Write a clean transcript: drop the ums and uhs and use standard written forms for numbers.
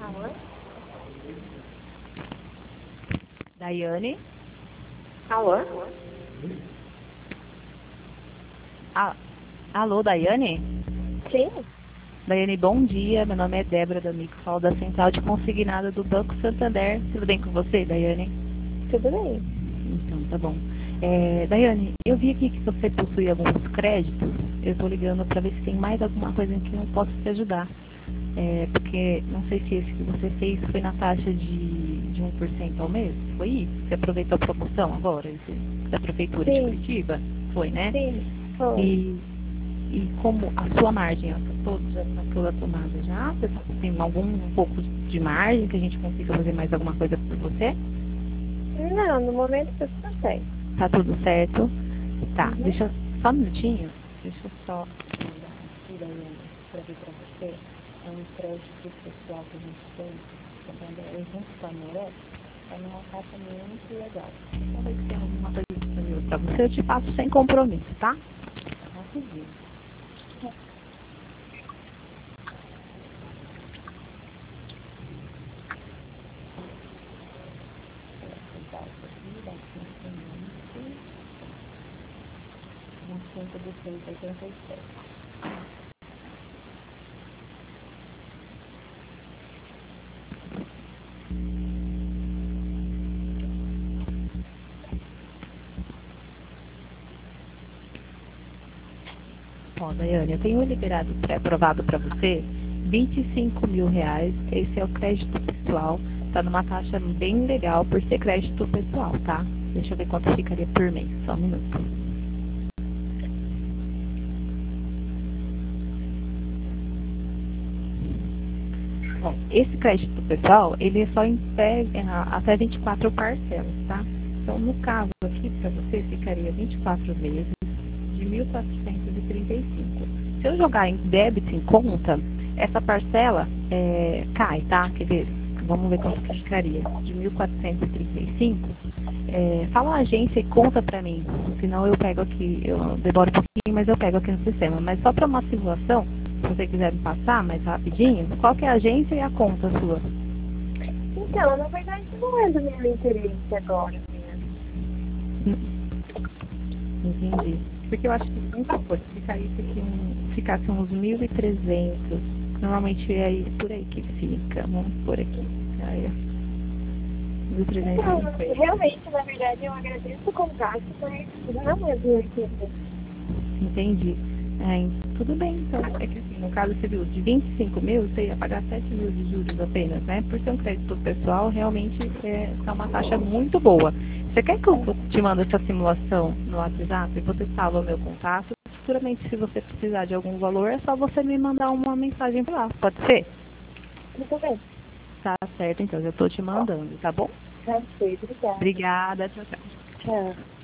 Alô? Daiane? Alô? Alô, Daiane? Sim? Daiane, bom dia. Meu nome é Débora D'Amico, falo da Central de Consignado do Banco Santander. Tudo bem com você, Daiane? Tudo bem. Então, tá bom. Daiane, eu vi aqui que você possui alguns créditos. Eu estou ligando para ver se tem mais alguma coisa em que eu posso te ajudar. Porque não sei se esse que você fez foi na taxa de 1% ao mês. Foi isso? Você aproveitou a promoção agora, esse, da Prefeitura de Sim, Curitiba? Foi, né? sim, foi. E como a sua margem já está toda tomada já? Você tem um pouco de margem que a gente consiga fazer mais alguma coisa por você? Não, no momento tá tudo bem. Tá tudo certo? Tá, Uhum. deixa só um minutinho. Deixa eu só mandar aqui da minha escrever para você. É um crédito pessoal que a gente tem, Santander, junto com a Miré, é numa taxa muito legal. Só ver se tem alguma coisa disponível para você, eu te passo sem compromisso, tá? Rapidinho. Ó, Daiane, eu tenho liberado pré-aprovado para você R$ 25.000. Esse é o crédito pessoal. Tá numa taxa bem legal por ser crédito pessoal, tá? Deixa eu ver quanto ficaria por mês. Só um minuto. Bom, esse crédito pessoal, ele é só até 24 parcelas, tá? Então, no caso aqui, para você, ficaria 24 vezes de 1.435. Se eu jogar em débito em conta, essa parcela cai, tá? Quer ver? Vamos ver quanto que ficaria. De 1.435. Fala a agência e conta pra mim. Senão eu pego aqui, eu demoro um pouquinho, mas eu pego aqui no sistema. Mas só para uma simulação, se você quiser me passar mais rapidinho, qual que é a agência e a conta sua? Então, na verdade, não é do meu interesse agora mesmo. Entendi. Porque eu acho que muita coisa ficasse uns 1.300. Normalmente é aí, por aí que fica. Vamos por aqui. Aí, Então, 1.350. realmente, na verdade, eu agradeço o contato, mas não é do meu interesse. Entendi. Tudo bem, então. É que assim, no caso você viu, de 25 mil, você ia pagar 7 mil de juros apenas, né? Por ser um crédito pessoal, realmente tá uma taxa muito boa. Você quer que eu te mande essa simulação no WhatsApp e você salva o meu contato? Futuramente, se você precisar de algum valor, é só você me mandar uma mensagem pra lá. Pode ser? Tudo bem. Tá certo, então. Eu tô te mandando, tá bom? Já sei, obrigada. Obrigada. Tchau, tchau. Tchau.